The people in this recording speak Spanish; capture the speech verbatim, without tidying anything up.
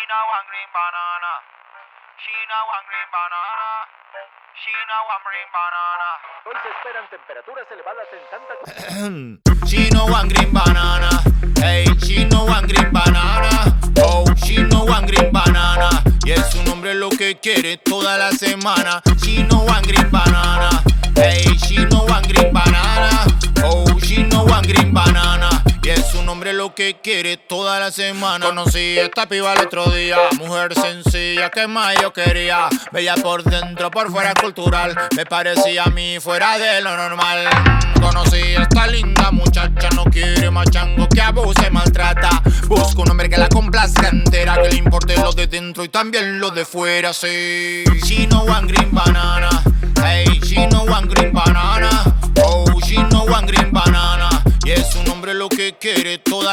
know one green banana. She know one green banana. She know one green banana. Hoy se esperan temperaturas elevadas en Santa Cruz. She know one green banana. Hey, she know one green banana. Oh, she know one green banana. Y es un hombre lo que quiere toda la semana. She know one green banana. Hey, she know one green banana. Oh, she know one green banana. Y es un hombre lo que quiere toda la semana. Conocí a esta piba el otro día. Mujer sencilla, que más yo quería. Bella por dentro, por fuera cultural. Me parecía a mí fuera de lo normal. Conocí a esta linda muchacha. No quiere más chango que abuse, maltrata. Busco un hombre que la complazca entera. Que le importe lo de dentro y también lo de fuera, sí. She know one green banana. Hey, she know one green banana. Oh, she know one green banana. Y es un hombre lo que quiere toda